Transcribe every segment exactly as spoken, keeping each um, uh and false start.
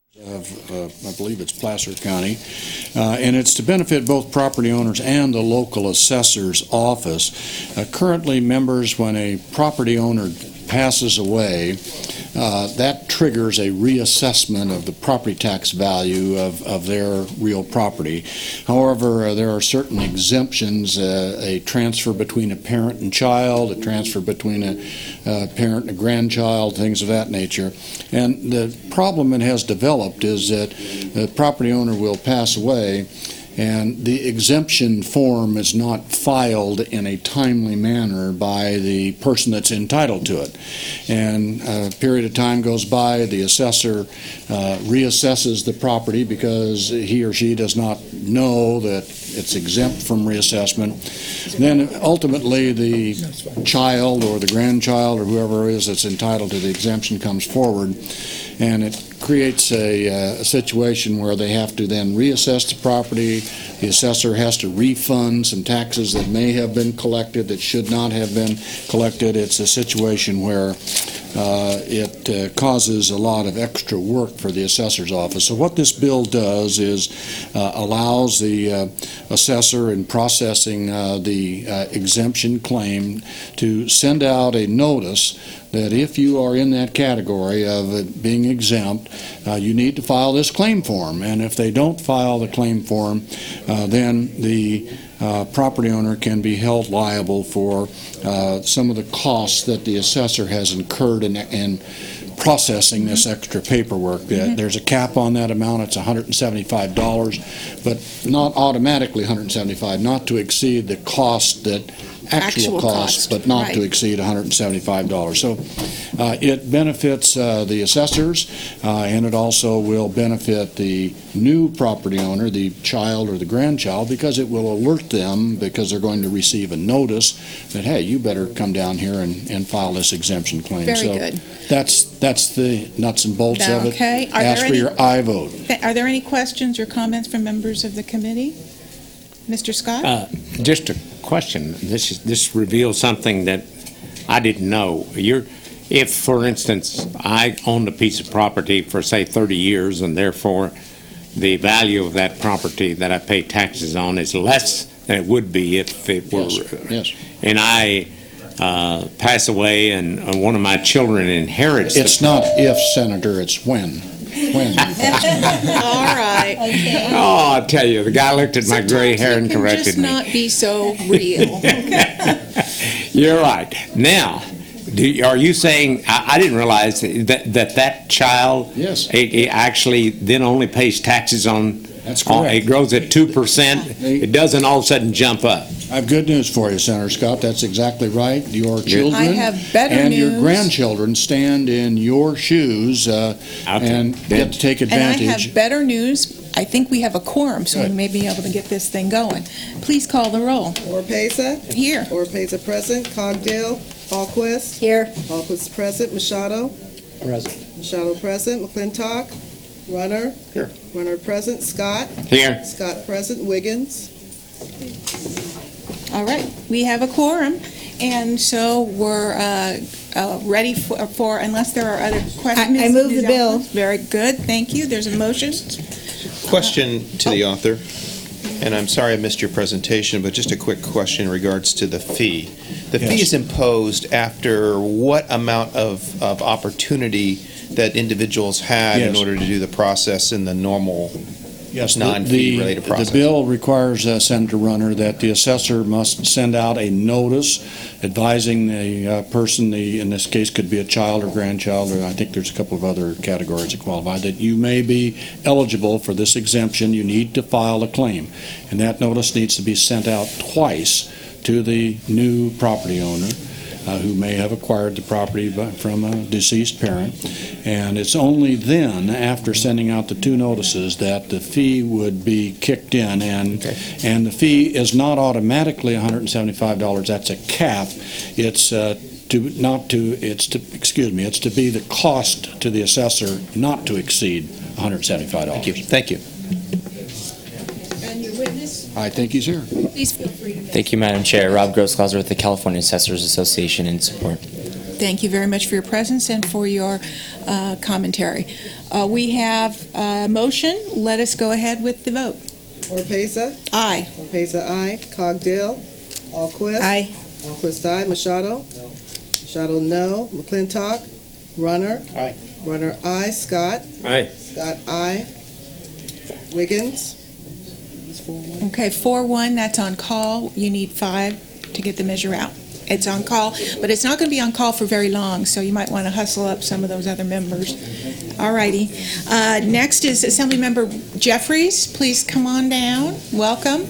Of, uh, I believe it's Placer County, uh, and it's to benefit both property owners and the local assessor's office. Uh, currently, members, when a property owner passes away, uh, that triggers a reassessment of the property tax value of, of their real property. However, uh, there are certain exemptions, uh, a transfer between a parent and child, a transfer between a uh, parent and a grandchild, things of that nature. And the problem that has developed is that the property owner will pass away and the exemption form is not filed in a timely manner by the person that's entitled to it. And a period of time goes by, the assessor uh, reassesses the property because he or she does not know that it's exempt from reassessment. Then ultimately the child or the grandchild or whoever it is that's entitled to the exemption comes forward, and it creates a, uh, a situation where they have to then reassess the property. The assessor has to refund some taxes that may have been collected that should not have been collected. It's a situation where uh, it uh, causes a lot of extra work for the assessor's office. So what this bill does is uh, allows the uh, assessor in processing uh, the uh, exemption claim to send out a notice that if you are in that category of it being exempt, uh, you need to file this claim form. And if they don't file the claim form, uh, then the uh, property owner can be held liable for uh, some of the costs that the assessor has incurred in, in processing this extra paperwork. Mm-hmm. There's a cap on that amount. It's one hundred seventy-five dollars, but not automatically one hundred seventy-five dollars, not to exceed the cost that actual, actual cost, cost, but not right. to exceed one hundred seventy-five dollars. So uh, it benefits uh, the assessors, uh, and it also will benefit the new property owner, the child or the grandchild, because it will alert them, because they're going to receive a notice that, hey, you better come down here and, and file this exemption claim. Very so good. That's, that's the nuts and bolts of it. Okay. Are Ask there for any, your aye vote. Are there any questions or comments from members of the committee? Mister Scott? Uh, just a question. This is, this reveals something that I didn't know. You're, if, for instance, I owned a piece of property for, say, thirty years, and therefore the value of that property that I pay taxes on is less than it would be if it were, Yes. Yes. and I uh, pass away and uh, one of my children inherits It's the, not if, Senator, it's when. When. All right. oh, I'll tell you, the guy looked at my gray hair and corrected just me. not be so real. You're right. Now, do, are you saying, I, I didn't realize that that, that child Yes. it, it actually then only pays taxes on, That's on correct. it grows at two percent? It doesn't all of a sudden jump up. I have good news for you, Senator Scott. That's exactly right. Your children I have better and your news. grandchildren stand in your shoes uh, Okay. and get to take And I advantage. have better news. I think we have a quorum, so we Good. may be able to get this thing going. Please call the roll. Orpeza, Here. Orpeza present, Cogdale, Alquist, Here. Alquist present, Machado, Present. Machado present, McClintock, Runner. Here. Runner present, Scott, Here. Scott present, Wiggins. All right. We have a quorum, and so we're uh, uh, ready for, for, unless there are other questions. I- I move Miz the bill. Elkins? Very good. Thank you. There's a motion. Question to the author, and I'm sorry I missed your presentation, but just a quick question in regards to the fee. The fee Yes. is imposed after what amount of, of opportunity that individuals had in Yes. order to do the process in the normal Yes, the- non-fee the- related process? The bill requires, uh, Senator Runner, that the assessor must send out a notice advising the uh, person, the, in this case could be a child or grandchild, or I think there's a couple of other categories that qualify, that you may be eligible for this exemption. You need to file a claim. And that notice needs to be sent out twice to the new property owner, uh, who may have acquired the property by, from a deceased parent. And it's only then, after sending out the two notices, that the fee would be kicked in. And, Okay. and the fee is not automatically one hundred seventy-five dollars. That's a cap. It's uh, to not to, it's to, excuse me, it's to be the cost to the assessor not to exceed one hundred seventy-five dollars. Thank you. Thank you. And your witness, I think he's here. please feel free to. Thank you, Madam Chair. Rob Grossklauser with the California Assessors Association in support. Thank you very much for your presence and for your uh, commentary. Uh, We have a motion. Let us go ahead with the vote. Orpeza, Aye. Orpeza, aye. Cogdill, Alquist. Aye. Alquist, aye. Machado. Machado, no. McClintock, Runner. Aye. Runner, aye. Scott. Aye. Scott, aye. Wiggins. It's four one. Okay, four one, that's on call. You need five to get the measure out. It's on call, but it's not going to be on call for very long, so you might want to hustle up some of those other members. All righty. Uh, Next is Assemblymember Jeffries. Please come on down. Welcome.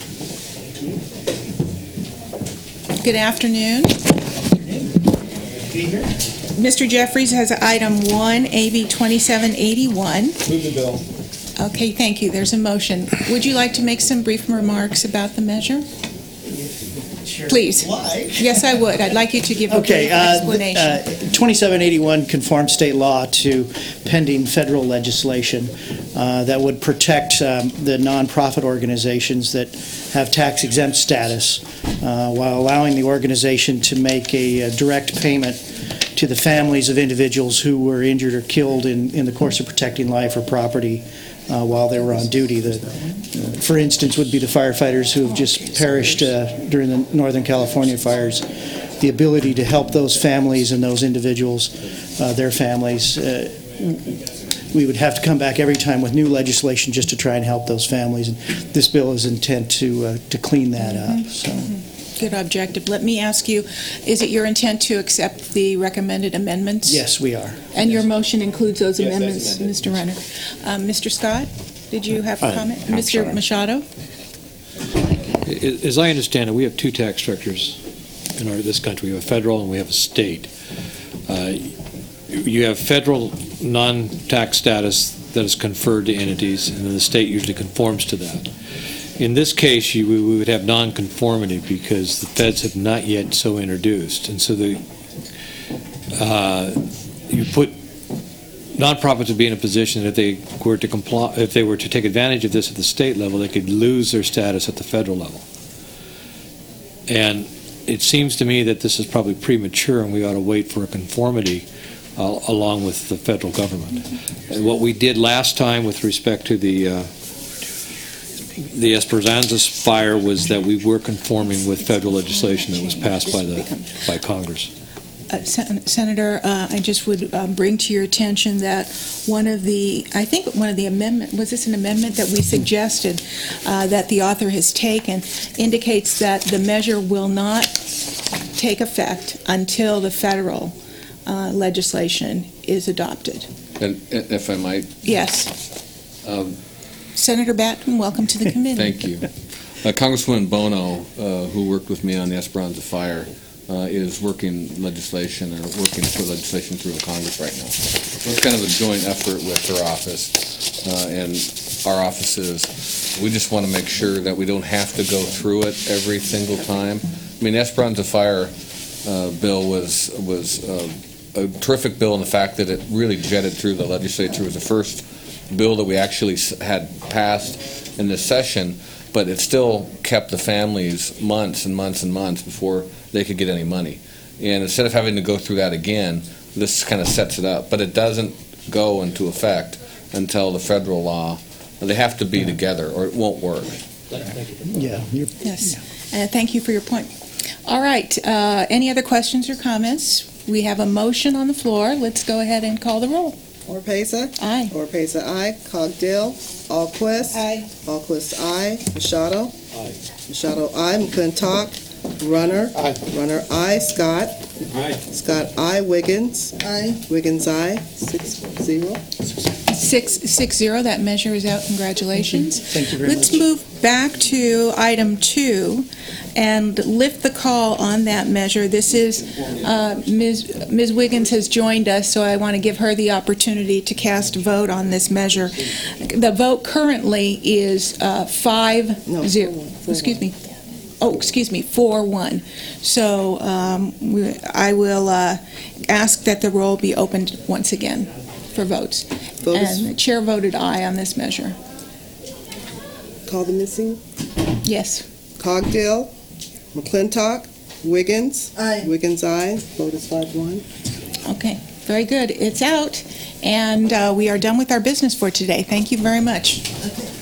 Good afternoon. Mister Jeffries has item one, A B twenty-seven eighty-one. Move the bill. Okay, thank you. There's a motion. Would you like to make some brief remarks about the measure? Please. Why? Yes, I would. I'd like you to give a Okay, brief uh, explanation. uh, twenty-seven eighty-one conforms state law to pending federal legislation uh, that would protect um, the nonprofit organizations that have tax exempt status uh, while allowing the organization to make a, uh direct payment to the families of individuals who were injured or killed in, in the course of protecting life or property uh, while they were on duty. The, uh, for instance, would be the firefighters who have just perished uh, during the Northern California fires. The ability to help those families and those individuals, uh, their families. Uh, we would have to come back every time with new legislation just to try and help those families. And this bill is intent to uh, to clean that up. So. Good objective. Let me ask you, is it your intent to accept the recommended amendments? Yes, we are. And your motion includes those Yes, that's amendments, Mister Renner? Um, Mister Scott, did you have a Uh, comment? I'm Mister sorry. Machado? As I understand it, we have two tax structures in our, this country. We have a federal and we have a state. Uh, You have federal non-tax status that is conferred to entities, and then the state usually conforms to that. In this case, you, we would have non-conformity because the feds have not yet so introduced. And so the, uh, you put, nonprofits would be in a position that if they were to comply, if they were to take advantage of this at the state level, they could lose their status at the federal level. And it seems to me that this is probably premature and we ought to wait for a conformity uh, along with the federal government. And what we did last time with respect to the uh, the Esperanza fire was that we were conforming with federal legislation that was passed by the by Congress. Uh, Sen- Senator, uh, I just would um, bring to your attention that one of the, I think one of the amendment, was this an amendment that we suggested uh, that the author has taken, indicates that the measure will not take effect until the federal uh, legislation is adopted. And and if I might, Yes. um, Senator Batten, welcome to the committee. thank you. Uh, Congresswoman Bono, uh, who worked with me on the Esperanza fire, uh, is working legislation or working for legislation through in Congress right now. It's kind of a joint effort with her office uh, and our offices. We just want to make sure that we don't have to go through it every single time. I mean, the Esperanza fire uh, bill was was uh, a terrific bill in the fact that it really jetted through the legislature. It was the first bill that we actually s- had passed in this session, but it still kept the families months and months and months before they could get any money. And instead of having to go through that again, this kind of sets it up. But it doesn't go into effect until the federal law. They have to be together or it won't work. Yeah. You're, Yes, uh, thank you for your point. All right, uh, any other questions or comments? We have a motion on the floor. Let's go ahead and call the roll. Orpeza, Aye. Orpeza, aye. Cogdill, Alquist. Aye. Alquist, aye. Machado. Aye. Machado, aye. McClintock, Runner. Aye. Runner, aye. Scott. Aye. Scott, aye. Wiggins. Aye. Wiggins, aye. Six zero. Six, six zero, that measure is out. Congratulations. Thank you very Let's much. move back to item two and lift the call on that measure. This is, uh, Miz Miz Wiggins has joined us, so I want to give her the opportunity to cast a vote on this measure. The vote currently is uh, five No, zero. four one, four Excuse me. Oh, excuse me, four one. So um, we- I will uh, ask that the roll be opened once again for votes. Vote is- And the chair voted aye on this measure. Call the missing. Yes. Cogdill, McClintock, Wiggins? Aye. Wiggins, aye. Vote is five one. Okay, very good. It's out, and uh, we are done with our business for today. Thank you very much. Okay.